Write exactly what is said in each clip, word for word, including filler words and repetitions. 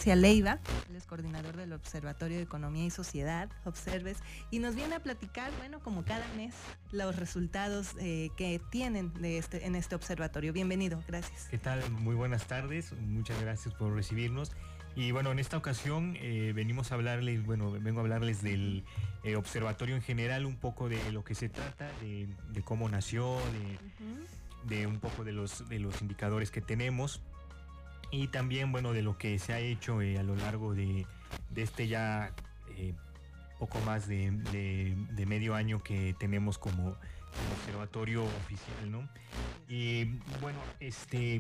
García Leiva, él es coordinador del Observatorio de Economía y Sociedad, Observes, y nos viene a platicar, bueno, como cada mes, los resultados eh, que tienen de este, en este observatorio. Bienvenido, gracias. ¿Qué tal? Muy buenas tardes, muchas gracias por recibirnos. Y bueno, en esta ocasión eh, venimos a hablarles, bueno, vengo a hablarles del eh, observatorio en general, un poco de lo que se trata, de, de cómo nació, de, uh-huh. de un poco de los, de los indicadores que tenemos. Y también, bueno, de lo que se ha hecho eh, a lo largo de, de este ya eh, poco más de, de, de medio año que tenemos como, como observatorio oficial, ¿no? Y bueno, este,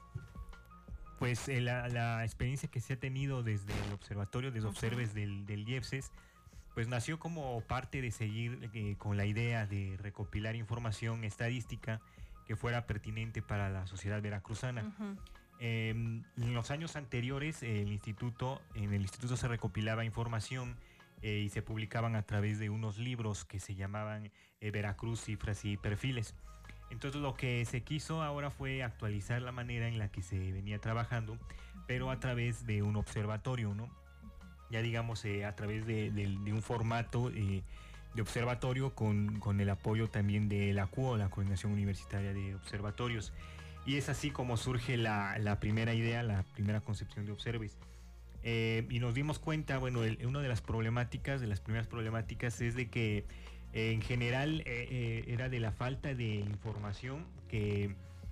pues eh, la, la experiencia que se ha tenido desde el observatorio, desde Observes del, del IEPSES, pues nació como parte de seguir eh, con la idea de recopilar información estadística que fuera pertinente para la sociedad veracruzana. Uh-huh. Eh, en los años anteriores eh, el instituto, en el instituto se recopilaba información eh, y se publicaban a través de unos libros que se llamaban eh, Veracruz, Cifras y Perfiles. Entonces lo que se quiso ahora fue actualizar la manera en la que se venía trabajando, pero a través de un observatorio, ¿no? Ya digamos eh, a través de, de, de un formato eh, de observatorio con, con el apoyo también de la C U O, la Coordinación Universitaria de Observatorios. Y es así como surge la, la primera idea, la primera concepción de Observes. Eh, y nos dimos cuenta, bueno, el, una de las problemáticas, de las primeras problemáticas es de que eh, en general eh, eh, era de la falta de información que,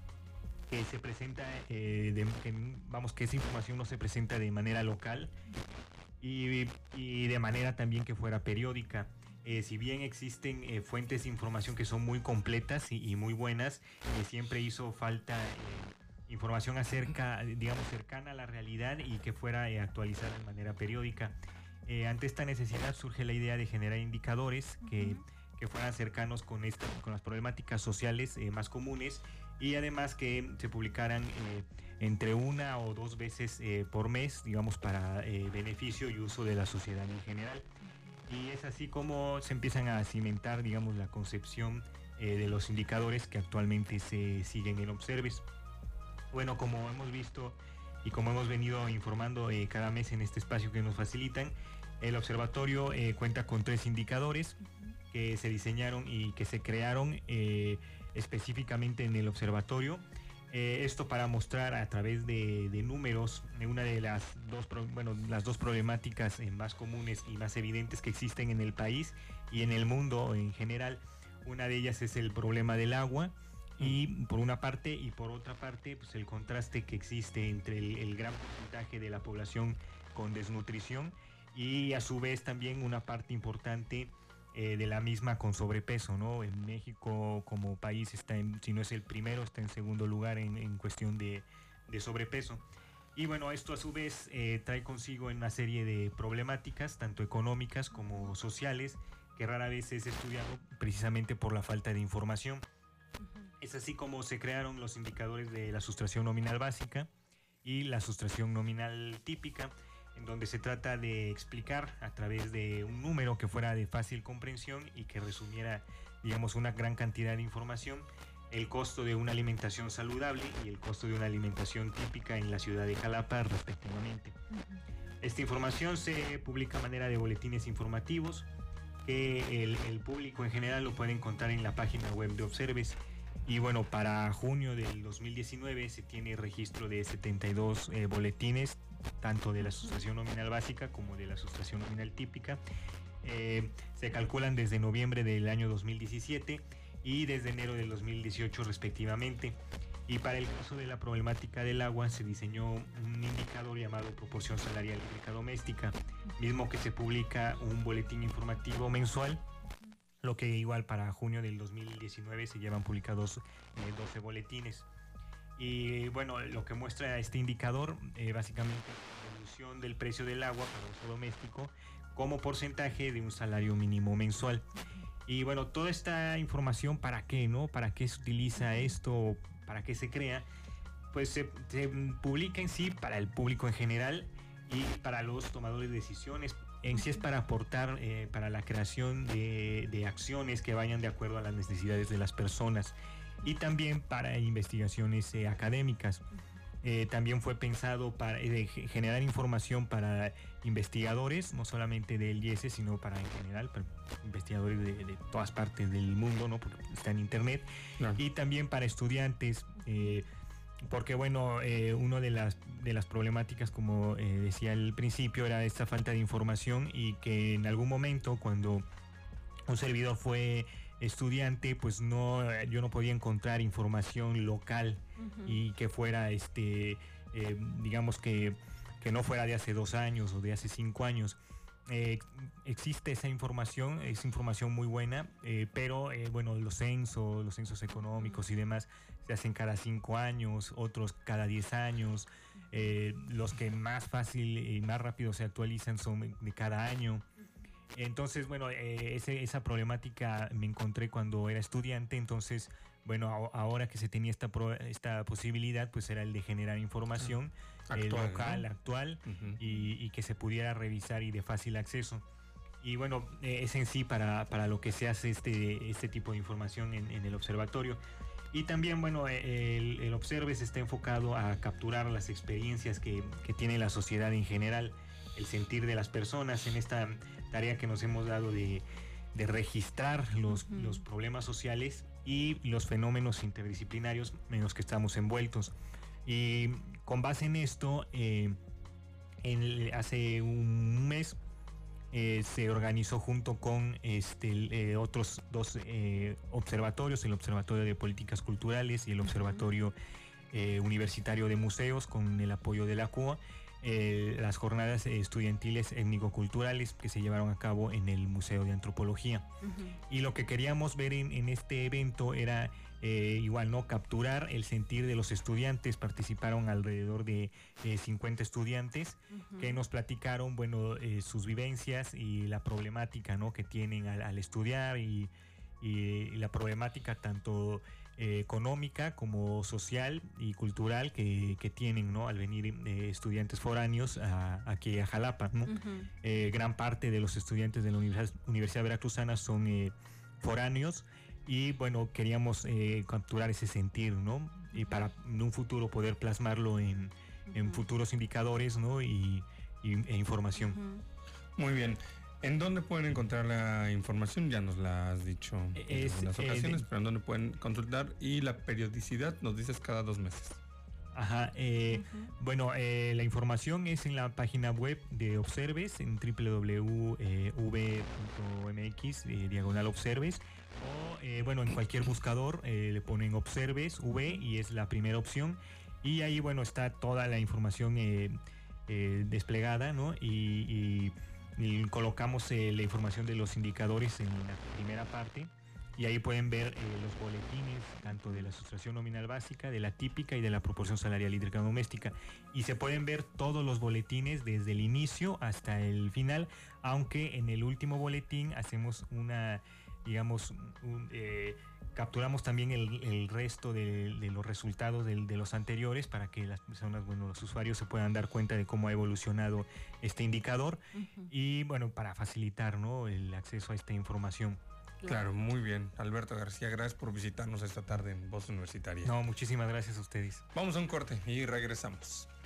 que se presenta, eh, de, que, vamos, que esa información no se presenta de manera local y, y de manera también que fuera periódica. Eh, si bien existen eh, fuentes de información que son muy completas y, y muy buenas, eh, siempre hizo falta eh, información acerca, digamos, cercana a la realidad y que fuera eh, actualizada de manera periódica. Eh, ante esta necesidad surge la idea de generar indicadores que, que fueran cercanos con, esta, con las problemáticas sociales eh, más comunes y además que se publicaran eh, entre una o dos veces eh, por mes, digamos, para eh, beneficio y uso de la sociedad en general. Y es así como se empiezan a cimentar, digamos, la concepción eh, de los indicadores que actualmente se siguen en Observes. Bueno, como hemos visto y como hemos venido informando eh, cada mes en este espacio que nos facilitan, el observatorio eh, cuenta con tres indicadores que se diseñaron y que se crearon eh, específicamente en el observatorio. Eh, esto para mostrar a través de, de números una de las dos, bueno, las dos problemáticas eh, más comunes y más evidentes que existen en el país y en el mundo en general. Una de ellas es el problema del agua y por una parte y por otra parte pues el contraste que existe entre el, el gran porcentaje de la población con desnutrición y a su vez también una parte importante Eh, de la misma con sobrepeso, ¿no? En México como país está en, si no es el primero, está en segundo lugar en, en cuestión de, de sobrepeso. Y bueno, esto a su vez eh, trae consigo una serie de problemáticas, tanto económicas como sociales, que rara vez es estudiado precisamente por la falta de información. Uh-huh. Es así como se crearon los indicadores de la sustracción nominal básica y la sustracción nominal típica, en donde se trata de explicar a través de un número que fuera de fácil comprensión y que resumiera, digamos, una gran cantidad de información, el costo de una alimentación saludable y el costo de una alimentación típica en la ciudad de Jalapa, respectivamente. Uh-huh. Esta información se publica a manera de boletines informativos que el, el público en general lo puede encontrar en la página web de Observes. Y bueno, para junio del dos mil diecinueve se tiene registro de setenta y dos eh, boletines, tanto de la sustracción nominal básica como de la sustracción nominal típica. Eh, se calculan desde noviembre del año dos mil diecisiete y desde enero del dos mil dieciocho respectivamente. Y para el caso de la problemática del agua se diseñó un indicador llamado proporción salarial hídrica doméstica, mismo que se publica un boletín informativo mensual, lo que igual para junio del dos mil diecinueve se llevan publicados eh, doce boletines. Y bueno, lo que muestra este indicador eh, básicamente es la evolución del precio del agua para uso doméstico como porcentaje de un salario mínimo mensual. Y bueno, toda esta información, ¿para qué, no? ¿Para qué se utiliza esto? ¿Para qué se crea? Pues se, se publica en sí para el público en general y para los tomadores de decisiones. En sí es para aportar eh, para la creación de, de acciones que vayan de acuerdo a las necesidades de las personas y también para investigaciones eh, académicas. Eh, también fue pensado para eh, generar información para investigadores, no solamente del I E S E, sino para en general, para investigadores de, de todas partes del mundo, ¿no? Porque está en internet. No. Y también para estudiantes, eh, porque bueno, eh, una de las, de las problemáticas, como eh, decía al principio, era esta falta de información, y que en algún momento, cuando un servidor fue estudiante, pues no, yo no podía encontrar información local, uh-huh, y que fuera, este, eh, digamos que, que no fuera de hace dos años o de hace cinco años. Eh, existe esa información, es información muy buena, eh, pero eh, bueno, los censos, los censos económicos y demás se hacen cada cinco años, otros cada diez años. Eh, los que más fácil y más rápido se actualizan son de cada año. Entonces, bueno, eh, ese, esa problemática me encontré cuando era estudiante. Entonces, bueno, a, ahora que se tenía esta, pro, esta posibilidad, pues era el de generar información actual, eh, local, ¿no? actual, uh-huh, y, y que se pudiera revisar y de fácil acceso. Y bueno, eh, es en sí para, para lo que se hace este, este tipo de información en, en el observatorio. Y también, bueno, el, el Observes está enfocado a capturar las experiencias que, que tiene la sociedad en general, el sentir de las personas en esta tarea que nos hemos dado de, de registrar los, uh-huh, los problemas sociales y los fenómenos interdisciplinarios en los que estamos envueltos. Y con base en esto, eh, en, hace un mes eh, se organizó junto con este, eh, otros dos eh, observatorios, el Observatorio de Políticas Culturales y el Observatorio eh, Universitario de Museos, con el apoyo de la C U A, Eh, las jornadas estudiantiles étnico-culturales que se llevaron a cabo en el Museo de Antropología. Uh-huh. Y lo que queríamos ver en, en este evento era eh, igual, ¿no? Capturar el sentir de los estudiantes. Participaron alrededor de eh, cincuenta estudiantes, uh-huh, que nos platicaron, bueno, eh, sus vivencias y la problemática, ¿no? que tienen al, al estudiar, y, y, y la problemática tanto Eh, económica como social y cultural que, que tienen, ¿no? al venir eh, estudiantes foráneos a, aquí a Jalapa, ¿no? Uh-huh. Eh, gran parte de los estudiantes de la Univers- Universidad Veracruzana son eh, foráneos, y bueno, queríamos eh, capturar ese sentir, ¿no? Y para en un futuro poder plasmarlo en, uh-huh, en futuros indicadores, ¿no? y, y e información. Uh-huh. Muy bien. ¿En dónde pueden encontrar la información? Ya nos la has dicho en es, algunas ocasiones, eh, de, pero ¿en dónde pueden consultar? Y la periodicidad, nos dices cada dos meses. Ajá, eh, uh-huh. bueno, eh, la información es en la página web de Observes, en doble u doble u doble u punto v punto m x, eh, diagonal Observes, o eh, bueno, en cualquier buscador eh, le ponen Observes V y es la primera opción, y ahí, bueno, está toda la información eh, eh, desplegada, ¿no? Y, y Y colocamos eh, la información de los indicadores en la primera parte, y ahí pueden ver eh, los boletines tanto de la sustracción nominal básica, de la típica y de la proporción salarial hídrica doméstica, y se pueden ver todos los boletines desde el inicio hasta el final, aunque en el último boletín hacemos una, digamos, un, eh, capturamos también el, el resto de, de los resultados de, de los anteriores, para que las personas, bueno, los usuarios se puedan dar cuenta de cómo ha evolucionado este indicador, uh-huh, y bueno, para facilitar, ¿no? el acceso a esta información. Claro, muy bien. Alberto García, gracias por visitarnos esta tarde en Voz Universitaria. No, muchísimas gracias a ustedes. Vamos a un corte y regresamos.